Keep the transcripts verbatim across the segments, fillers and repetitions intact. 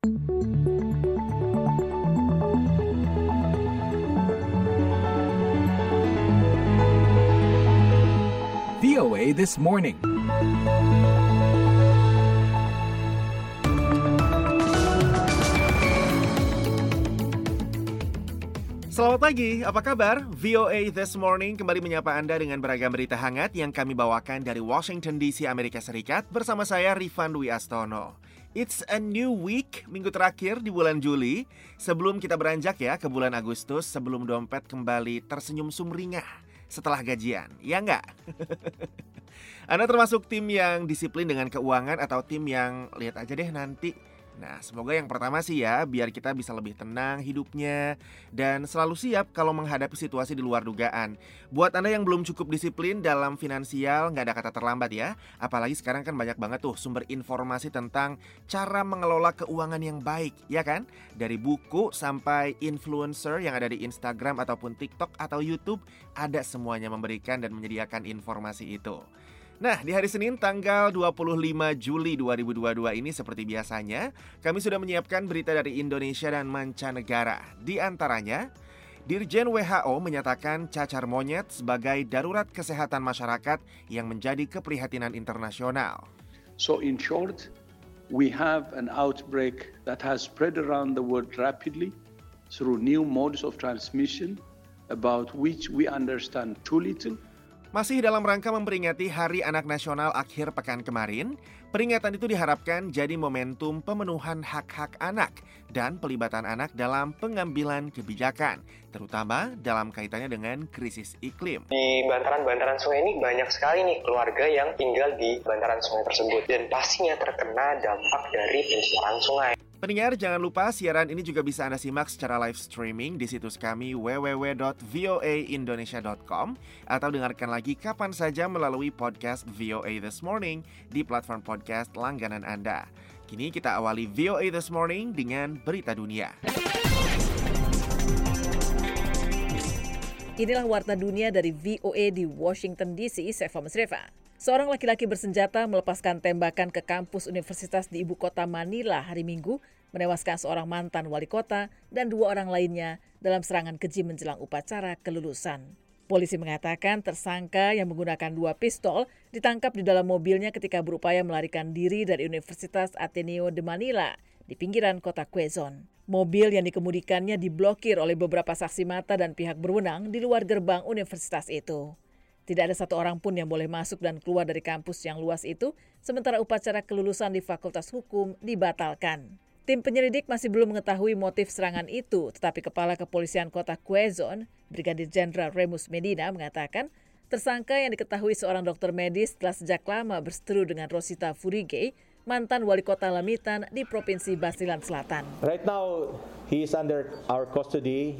V O A This Morning. Selamat pagi, apa kabar? V O A This Morning kembali menyapa Anda dengan beragam berita hangat yang kami bawakan dari Washington D C, Amerika Serikat bersama saya Rifan Dwi Astono. It's a new week, minggu terakhir di bulan Juli. Sebelum kita beranjak ya ke bulan Agustus, sebelum dompet kembali tersenyum sumringah setelah gajian, ya nggak? Anda termasuk tim yang disiplin dengan keuangan atau tim yang lihat aja deh nanti? Nah, semoga yang pertama sih ya, biar kita bisa lebih tenang hidupnya dan selalu siap kalau menghadapi situasi di luar dugaan. Buat Anda yang belum cukup disiplin dalam finansial, nggak ada kata terlambat ya. Apalagi sekarang kan banyak banget tuh sumber informasi tentang cara mengelola keuangan yang baik, ya kan? Dari buku sampai influencer yang ada di Instagram ataupun TikTok atau YouTube, ada semuanya memberikan dan menyediakan informasi itu. Nah, di hari Senin tanggal dua puluh lima Juli dua ribu dua puluh dua ini seperti biasanya, kami sudah menyiapkan berita dari Indonesia dan mancanegara. Di antaranya, Dirjen W H O menyatakan cacar monyet sebagai darurat kesehatan masyarakat yang menjadi keprihatinan internasional. So in short, we have an outbreak that has spread around the world rapidly through new modes of transmission about which we understand too little. Masih dalam rangka memperingati Hari Anak Nasional akhir pekan kemarin, peringatan itu diharapkan jadi momentum pemenuhan hak-hak anak dan pelibatan anak dalam pengambilan kebijakan, terutama dalam kaitannya dengan krisis iklim. Di bantaran-bantaran sungai ini banyak sekali nih keluarga yang tinggal di bantaran sungai tersebut dan pastinya terkena dampak dari pencemaran sungai. Pendengar, jangan lupa siaran ini juga bisa Anda simak secara live streaming di situs kami w w w dot voa indonesia dot com atau dengarkan lagi kapan saja melalui podcast V O A This Morning di platform podcast langganan Anda. Kini kita awali V O A This Morning dengan berita dunia. Inilah warta dunia dari V O A di Washington D C, saya Fama Sreva. Seorang laki-laki bersenjata melepaskan tembakan ke kampus universitas di ibu kota Manila hari Minggu, menewaskan seorang mantan wali kota dan dua orang lainnya dalam serangan keji menjelang upacara kelulusan. Polisi mengatakan tersangka yang menggunakan dua pistol ditangkap di dalam mobilnya ketika berupaya melarikan diri dari Universitas Ateneo de Manila di pinggiran kota Quezon. Mobil yang dikemudikannya diblokir oleh beberapa saksi mata dan pihak berwenang di luar gerbang universitas itu. Tidak ada satu orang pun yang boleh masuk dan keluar dari kampus yang luas itu, sementara upacara kelulusan di Fakultas Hukum dibatalkan. Tim penyelidik masih belum mengetahui motif serangan itu, tetapi Kepala Kepolisian Kota Quezon, Brigadir Jenderal Remus Medina mengatakan, tersangka yang diketahui seorang dokter medis telah sejak lama berseteru dengan Rosita Furigay, mantan wali kota Lamitan di Provinsi Basilan Selatan. Right now, he is under our custody.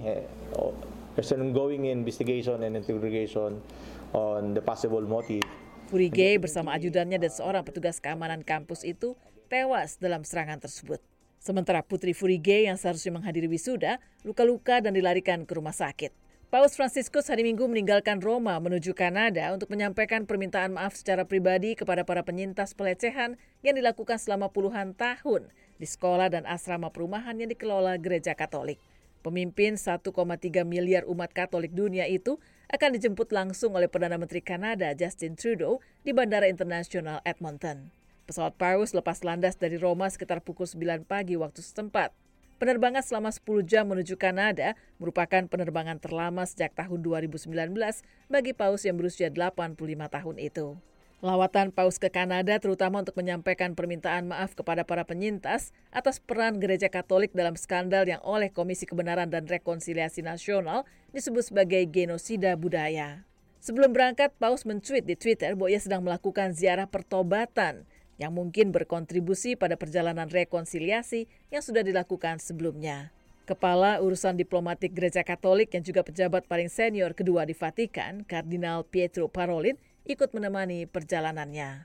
There's an ongoing investigation and interrogation on the possible motive. Furigay bersama ajudannya dan seorang petugas keamanan kampus itu tewas dalam serangan tersebut. Sementara putri Furigay yang seharusnya menghadiri wisuda luka-luka dan dilarikan ke rumah sakit. Paus Fransiskus hari Minggu meninggalkan Roma menuju Kanada untuk menyampaikan permintaan maaf secara pribadi kepada para penyintas pelecehan yang dilakukan selama puluhan tahun di sekolah dan asrama perumahan yang dikelola Gereja Katolik. Pemimpin satu koma tiga miliar umat Katolik dunia itu akan dijemput langsung oleh Perdana Menteri Kanada Justin Trudeau di Bandara Internasional Edmonton. Pesawat Paus lepas landas dari Roma sekitar pukul sembilan pagi waktu setempat. Penerbangan selama sepuluh jam menuju Kanada merupakan penerbangan terlama sejak tahun dua ribu sembilan belas bagi Paus yang berusia delapan puluh lima tahun itu. Lawatan Paus ke Kanada terutama untuk menyampaikan permintaan maaf kepada para penyintas atas peran Gereja Katolik dalam skandal yang oleh Komisi Kebenaran dan Rekonsiliasi Nasional disebut sebagai genosida budaya. Sebelum berangkat, Paus mencuit di Twitter bahwa ia sedang melakukan ziarah pertobatan yang mungkin berkontribusi pada perjalanan rekonsiliasi yang sudah dilakukan sebelumnya. Kepala Urusan Diplomatik Gereja Katolik yang juga pejabat paling senior kedua di Vatikan, Kardinal Pietro Parolin, ikut menemani perjalanannya.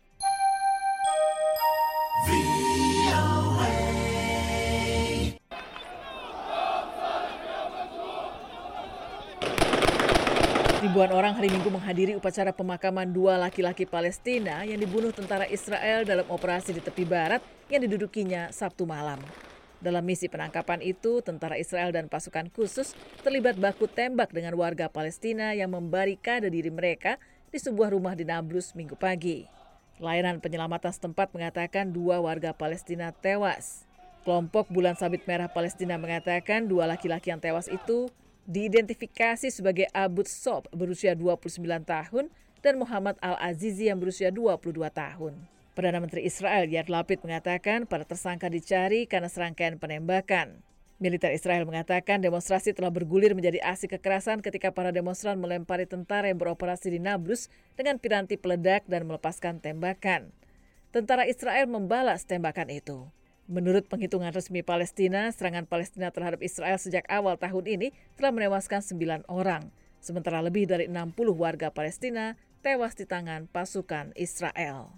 Ribuan orang hari Minggu menghadiri upacara pemakaman dua laki-laki Palestina yang dibunuh tentara Israel dalam operasi di tepi barat yang didudukinya Sabtu malam. Dalam misi penangkapan itu, tentara Israel dan pasukan khusus terlibat baku tembak dengan warga Palestina yang membarikade diri mereka di sebuah rumah di Nablus Minggu pagi. Layanan penyelamatan setempat mengatakan dua warga Palestina tewas. Kelompok Bulan Sabit Merah Palestina mengatakan dua laki-laki yang tewas itu diidentifikasi sebagai Abu Sob berusia dua puluh sembilan tahun dan Muhammad Al-Azizi yang berusia dua puluh dua tahun. Perdana Menteri Israel Yair Lapid mengatakan para tersangka dicari karena serangkaian penembakan. Militer Israel mengatakan demonstrasi telah bergulir menjadi aksi kekerasan ketika para demonstran melempari tentara yang beroperasi di Nablus dengan piranti peledak dan melepaskan tembakan. Tentara Israel membalas tembakan itu. Menurut penghitungan resmi Palestina, serangan Palestina terhadap Israel sejak awal tahun ini telah menewaskan sembilan orang, sementara lebih dari enam puluh warga Palestina tewas di tangan pasukan Israel.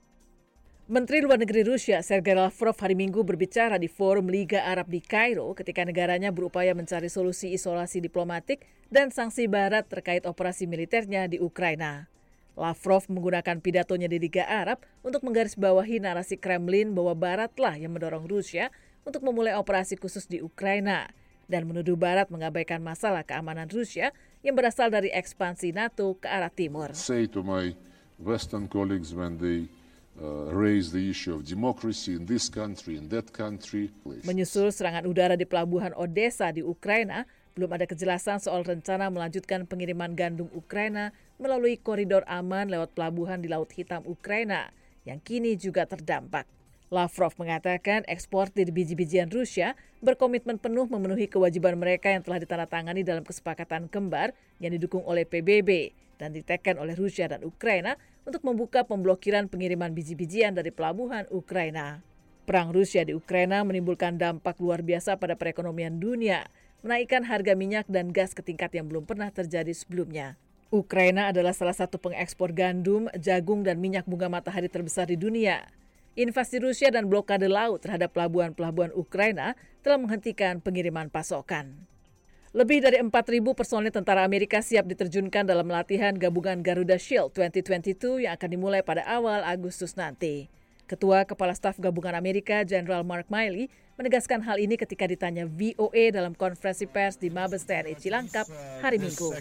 Menteri Luar Negeri Rusia Sergei Lavrov hari Minggu berbicara di Forum Liga Arab di Kairo ketika negaranya berupaya mencari solusi isolasi diplomatik dan sanksi Barat terkait operasi militernya di Ukraina. Lavrov menggunakan pidatonya di Liga Arab untuk menggarisbawahi narasi Kremlin bahwa Baratlah yang mendorong Rusia untuk memulai operasi khusus di Ukraina dan menuduh Barat mengabaikan masalah keamanan Rusia yang berasal dari ekspansi NATO ke arah timur. Say to my Western colleagues when they Uh, raise the issue of democracy in this country, in that country. Menyusul serangan udara di pelabuhan Odessa di Ukraina, belum ada kejelasan soal rencana melanjutkan pengiriman gandum Ukraina melalui koridor aman lewat pelabuhan di Laut Hitam Ukraina, yang kini juga terdampak. Lavrov mengatakan eksportir biji-bijian Rusia berkomitmen penuh memenuhi kewajiban mereka yang telah ditandatangani dalam kesepakatan kembar yang didukung oleh P B B dan ditekan oleh Rusia dan Ukraina untuk membuka pemblokiran pengiriman biji-bijian dari pelabuhan Ukraina. Perang Rusia di Ukraina menimbulkan dampak luar biasa pada perekonomian dunia, menaikkan harga minyak dan gas ke tingkat yang belum pernah terjadi sebelumnya. Ukraina adalah salah satu pengekspor gandum, jagung, dan minyak bunga matahari terbesar di dunia. Invasi Rusia dan blokade laut terhadap pelabuhan-pelabuhan Ukraina telah menghentikan pengiriman pasokan. Lebih dari empat ribu personil tentara Amerika siap diterjunkan dalam latihan gabungan Garuda Shield dua ribu dua puluh dua yang akan dimulai pada awal Agustus nanti. Ketua Kepala Staf Gabungan Amerika, Jenderal Mark Milley, menegaskan hal ini ketika ditanya V O A dalam konferensi pers di Mabes T N I Cilangkap hari Minggu.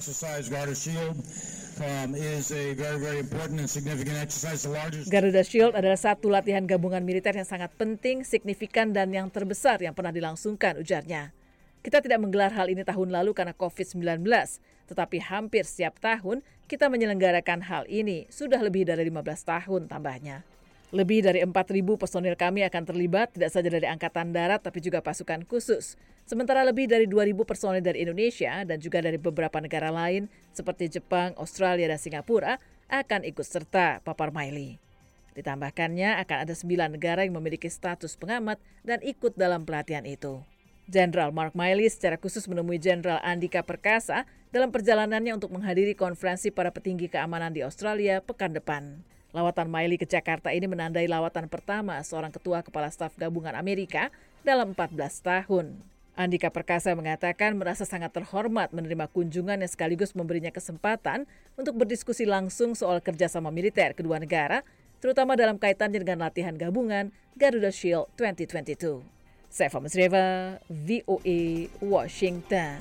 Garuda Shield adalah satu latihan gabungan militer yang sangat penting, signifikan, dan yang terbesar yang pernah dilangsungkan, ujarnya. Kita tidak menggelar hal ini tahun lalu karena covid sembilan belas, tetapi hampir setiap tahun kita menyelenggarakan hal ini, sudah lebih dari lima belas tahun, tambahnya. Lebih dari empat ribu personil kami akan terlibat, tidak saja dari Angkatan Darat, tapi juga pasukan khusus. Sementara lebih dari dua ribu personil dari Indonesia dan juga dari beberapa negara lain, seperti Jepang, Australia, dan Singapura, akan ikut serta, papar Milley. Ditambahkannya, akan ada sembilan negara yang memiliki status pengamat dan ikut dalam pelatihan itu. Jenderal Mark Milley secara khusus menemui Jenderal Andika Perkasa dalam perjalanannya untuk menghadiri konferensi para petinggi keamanan di Australia pekan depan. Lawatan Milley ke Jakarta ini menandai lawatan pertama seorang ketua Kepala Staf Gabungan Amerika dalam empat belas tahun. Andika Perkasa mengatakan merasa sangat terhormat menerima kunjungan yang sekaligus memberinya kesempatan untuk berdiskusi langsung soal kerjasama militer kedua negara, terutama dalam kaitannya dengan latihan gabungan Garuda Shield dua ribu dua puluh dua. Saifa Masreva, V O A, Washington.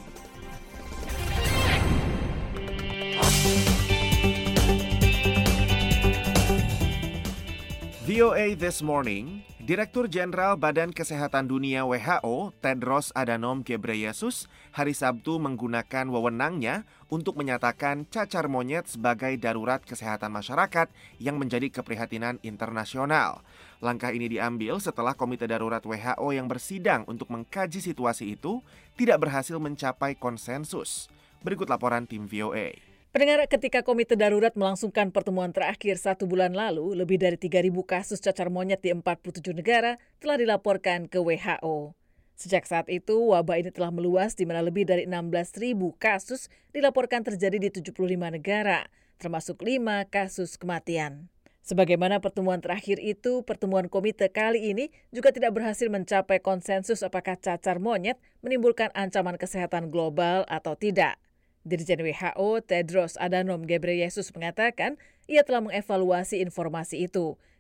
V O A This Morning, Direktur Jenderal Badan Kesehatan Dunia W H O, Tedros Adhanom Ghebreyesus, hari Sabtu menggunakan wewenangnya untuk menyatakan cacar monyet sebagai darurat kesehatan masyarakat yang menjadi keprihatinan internasional. Langkah ini diambil setelah Komite Darurat W H O yang bersidang untuk mengkaji situasi itu tidak berhasil mencapai konsensus. Berikut laporan tim V O A. Pendengar, ketika Komite Darurat melangsungkan pertemuan terakhir satu bulan lalu, lebih dari tiga ribu kasus cacar monyet di empat puluh tujuh negara telah dilaporkan ke W H O. Sejak saat itu, wabah ini telah meluas di mana lebih dari enam belas ribu kasus dilaporkan terjadi di tujuh puluh lima negara, termasuk lima kasus kematian. Sebagaimana pertemuan terakhir itu, pertemuan komite kali ini juga tidak berhasil mencapai konsensus apakah cacar monyet menimbulkan ancaman kesehatan global atau tidak. Dirjen W H O Tedros Adhanom Ghebreyesus mengatakan ia telah mengevaluasi informasi itu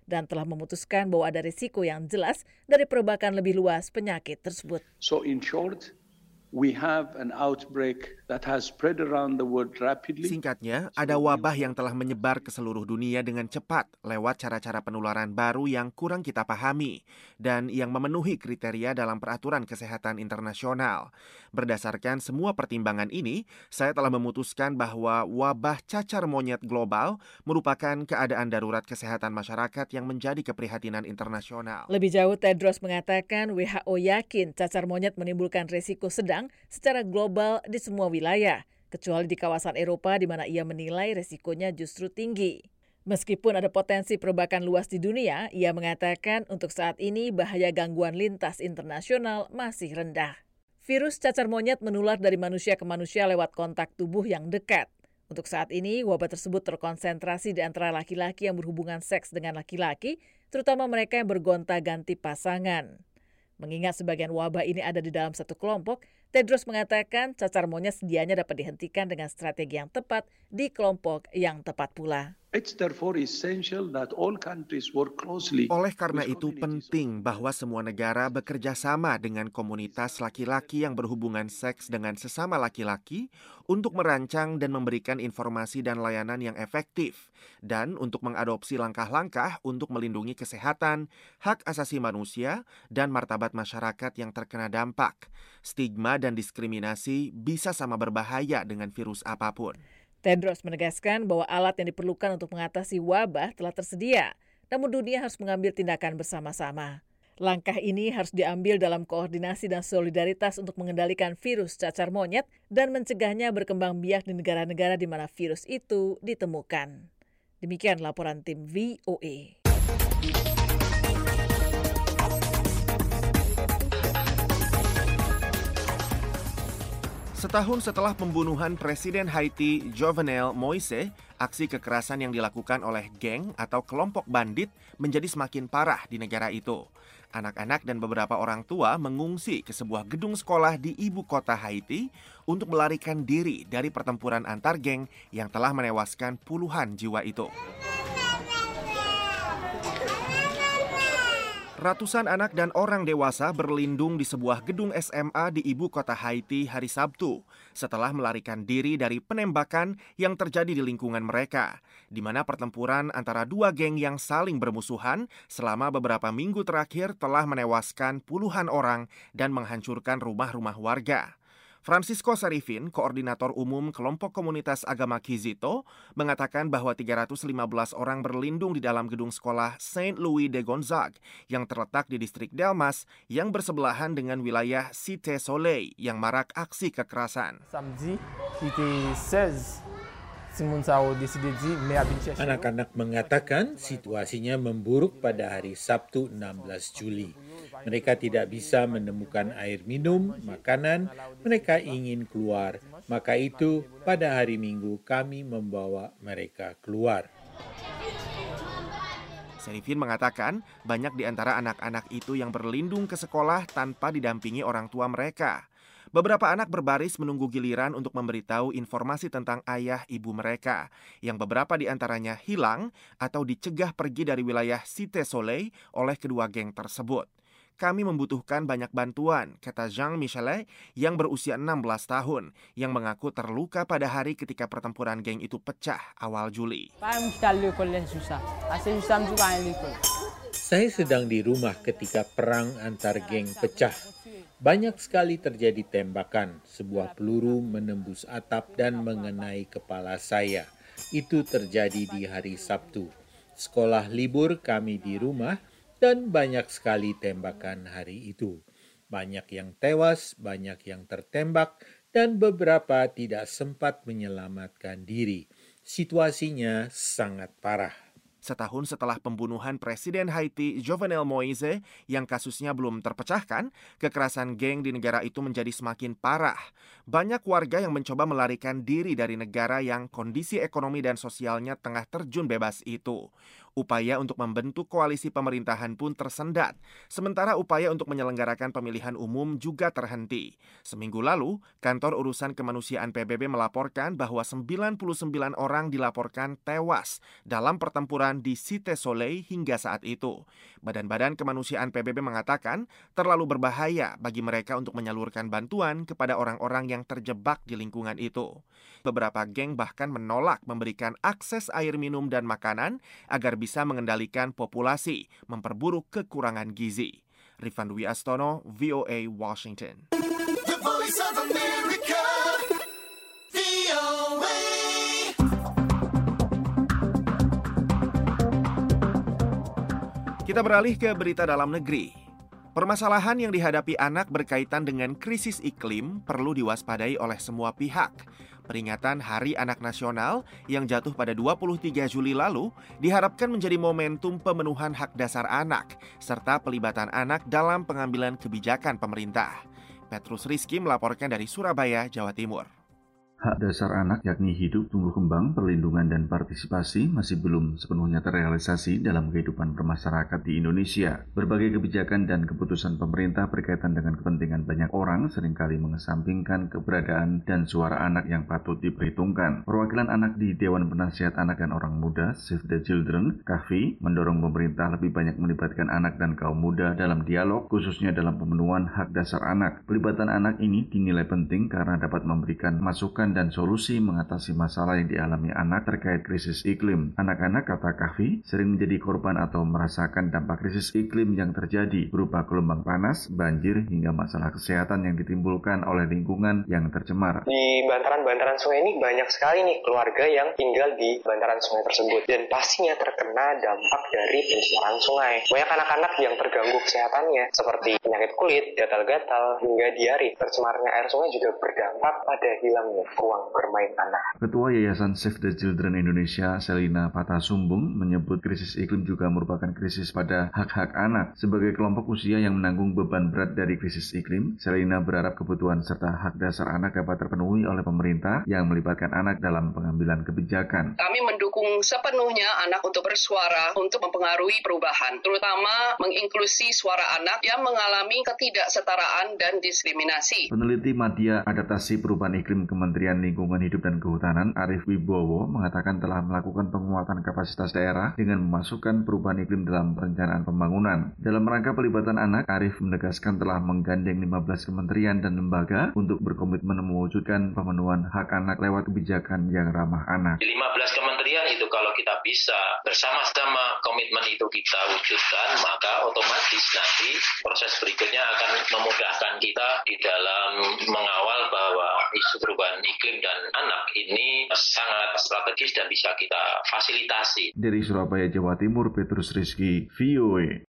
dan telah memutuskan bahwa ada risiko yang jelas dari perombakan lebih luas penyakit tersebut. So in short, we have an outbreak that has spread around the world rapidly. Singkatnya, ada wabah yang telah menyebar ke seluruh dunia dengan cepat lewat cara-cara penularan baru yang kurang kita pahami dan yang memenuhi kriteria dalam peraturan kesehatan internasional. Berdasarkan semua pertimbangan ini, saya telah memutuskan bahwa wabah cacar monyet global merupakan keadaan darurat kesehatan masyarakat yang menjadi keprihatinan internasional. Lebih jauh, Tedros mengatakan W H O yakin cacar monyet menimbulkan risiko sedang secara global di semua wilayah, kecuali di kawasan Eropa di mana ia menilai risikonya justru tinggi. Meskipun ada potensi perombakan luas di dunia, ia mengatakan untuk saat ini bahaya gangguan lintas internasional masih rendah. Virus cacar monyet menular dari manusia ke manusia lewat kontak tubuh yang dekat. Untuk saat ini, wabah tersebut terkonsentrasi di antara laki-laki yang berhubungan seks dengan laki-laki, terutama mereka yang bergonta-ganti pasangan. Mengingat sebagian wabah ini ada di dalam satu kelompok, Tedros mengatakan cacar monyet sedianya dapat dihentikan dengan strategi yang tepat di kelompok yang tepat pula. It's therefore essential that all countries work closely. Oleh karena itu penting bahwa semua negara bekerja sama dengan komunitas laki-laki yang berhubungan seks dengan sesama laki-laki untuk merancang dan memberikan informasi dan layanan yang efektif dan untuk mengadopsi langkah-langkah untuk melindungi kesehatan, hak asasi manusia, dan martabat masyarakat yang terkena dampak. Stigma dan diskriminasi bisa sama berbahaya dengan virus apapun. Tedros menegaskan bahwa alat yang diperlukan untuk mengatasi wabah telah tersedia, namun dunia harus mengambil tindakan bersama-sama. Langkah ini harus diambil dalam koordinasi dan solidaritas untuk mengendalikan virus cacar monyet dan mencegahnya berkembang biak di negara-negara di mana virus itu ditemukan. Demikian laporan tim V O A. Setahun setelah pembunuhan Presiden Haiti Jovenel Moise, aksi kekerasan yang dilakukan oleh geng atau kelompok bandit menjadi semakin parah di negara itu. Anak-anak dan beberapa orang tua mengungsi ke sebuah gedung sekolah di ibu kota Haiti untuk melarikan diri dari pertempuran antar geng yang telah menewaskan puluhan jiwa itu. Ratusan anak dan orang dewasa berlindung di sebuah gedung S M A di ibu kota Haiti hari Sabtu setelah melarikan diri dari penembakan yang terjadi di lingkungan mereka, di mana pertempuran antara dua geng yang saling bermusuhan selama beberapa minggu terakhir telah menewaskan puluhan orang dan menghancurkan rumah-rumah warga. Francisco Sarifin, koordinator umum kelompok komunitas agama Kizito, mengatakan bahwa tiga ratus lima belas orang berlindung di dalam gedung sekolah Saint Louis de Gonzague yang terletak di distrik Delmas yang bersebelahan dengan wilayah Cité Soleil yang marak aksi kekerasan. Samedi, itu seize. Anak-anak mengatakan situasinya memburuk pada hari Sabtu enam belas Juli. Mereka tidak bisa menemukan air minum, makanan, mereka ingin keluar. Maka itu pada hari Minggu kami membawa mereka keluar. Sarifin mengatakan banyak di antara anak-anak itu yang berlindung ke sekolah tanpa didampingi orang tua mereka. Beberapa anak berbaris menunggu giliran untuk memberitahu informasi tentang ayah ibu mereka, yang beberapa di antaranya hilang atau dicegah pergi dari wilayah Cité Soleil oleh kedua geng tersebut. Kami membutuhkan banyak bantuan, kata Jean Michelet yang berusia enam belas tahun, yang mengaku terluka pada hari ketika pertempuran geng itu pecah awal Juli. Saya sedang di rumah ketika perang antar geng pecah. Banyak sekali terjadi tembakan, sebuah peluru menembus atap dan mengenai kepala saya. Itu terjadi di hari Sabtu. Sekolah libur, kami di rumah, dan banyak sekali tembakan hari itu. Banyak yang tewas, banyak yang tertembak, dan beberapa tidak sempat menyelamatkan diri. Situasinya sangat parah. Setahun setelah pembunuhan Presiden Haiti Jovenel Moise yang kasusnya belum terpecahkan, kekerasan geng di negara itu menjadi semakin parah. Banyak warga yang mencoba melarikan diri dari negara yang kondisi ekonomi dan sosialnya tengah terjun bebas itu. Upaya untuk membentuk koalisi pemerintahan pun tersendat, sementara upaya untuk menyelenggarakan pemilihan umum juga terhenti. Seminggu lalu, Kantor Urusan Kemanusiaan P B B melaporkan bahwa sembilan puluh sembilan orang dilaporkan tewas dalam pertempuran di Cité Soleil hingga saat itu. Badan-badan kemanusiaan P B B mengatakan terlalu berbahaya bagi mereka untuk menyalurkan bantuan kepada orang-orang yang terjebak di lingkungan itu. Beberapa geng bahkan menolak memberikan akses air minum dan makanan agar bisa mengendalikan populasi, memperburuk kekurangan gizi. Rifan Dwi Astono, V O A, Washington. The Voice of America, V O A. Kita beralih ke berita dalam negeri. Permasalahan yang dihadapi anak berkaitan dengan krisis iklim perlu diwaspadai oleh semua pihak. Peringatan Hari Anak Nasional yang jatuh pada dua puluh tiga Juli lalu diharapkan menjadi momentum pemenuhan hak dasar anak serta pelibatan anak dalam pengambilan kebijakan pemerintah. Petrus Rizky melaporkan dari Surabaya, Jawa Timur. Hak dasar anak yakni hidup, tumbuh kembang, perlindungan, dan partisipasi masih belum sepenuhnya terrealisasi dalam kehidupan bermasyarakat di Indonesia. Berbagai kebijakan dan keputusan pemerintah berkaitan dengan kepentingan banyak orang seringkali mengesampingkan keberadaan dan suara anak yang patut diperhitungkan. Perwakilan anak di Dewan Penasihat Anak dan Orang Muda, Save the Children, K A F I, mendorong pemerintah lebih banyak melibatkan anak dan kaum muda dalam dialog, khususnya dalam pemenuhan hak dasar anak. Pelibatan anak ini dinilai penting karena dapat memberikan masukan dan solusi mengatasi masalah yang dialami anak terkait krisis iklim. Anak-anak, kata K A F I, sering menjadi korban atau merasakan dampak krisis iklim yang terjadi berupa gelombang panas, banjir, hingga masalah kesehatan yang ditimbulkan oleh lingkungan yang tercemar. Di bantaran-bantaran sungai ini banyak sekali nih keluarga yang tinggal di bantaran sungai tersebut dan pastinya terkena dampak dari pencemaran sungai. Banyak anak-anak yang terganggu kesehatannya seperti penyakit kulit, gatal-gatal, hingga diare. Tercemarnya air sungai juga berdampak pada hilangnya ruang bermain anak. Ketua Yayasan Save the Children Indonesia, Selina Patasumbung, menyebut krisis iklim juga merupakan krisis pada hak-hak anak. Sebagai kelompok usia yang menanggung beban berat dari krisis iklim, Selina berharap kebutuhan serta hak dasar anak dapat terpenuhi oleh pemerintah yang melibatkan anak dalam pengambilan kebijakan. Kami mendukung sepenuhnya anak untuk bersuara untuk mempengaruhi perubahan, terutama menginklusi suara anak yang mengalami ketidaksetaraan dan diskriminasi. Peneliti Media Adaptasi Perubahan Iklim Kementerian Lingkungan Hidup dan Kehutanan, Arief Wibowo, mengatakan telah melakukan penguatan kapasitas daerah dengan memasukkan perubahan iklim dalam perencanaan pembangunan. Dalam rangka pelibatan anak, Arief menegaskan telah menggandeng lima belas kementerian dan lembaga untuk berkomitmen mewujudkan pemenuhan hak anak lewat kebijakan yang ramah anak. Di lima belas kementerian itu kalau kita bisa bersama-sama komitmen itu kita wujudkan, maka otomatis nanti proses berikutnya akan memudahkan kita di dalam mengawal bahwa isu perubahan iklim dan anak ini sangat strategis dan bisa kita fasilitasi. Dari Surabaya, Jawa Timur, Petrus Rizky, V O A.